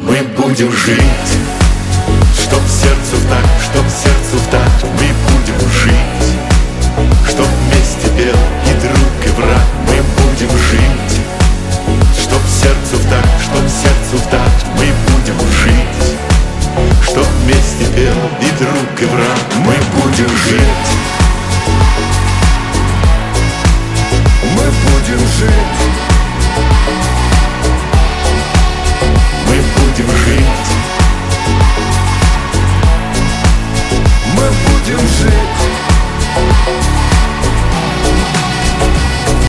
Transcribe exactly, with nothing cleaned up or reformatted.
мы будем жить. Чтоб сердцу так, чтоб сердцу так, мы будем жить. Чтоб вместе пел и друг, и враг, мы будем жить. Чтоб сердцу так, чтоб сердцу так, мы будем жить. Чтоб вместе пел и друг, и враг, мы будем жить. Мы будем жить.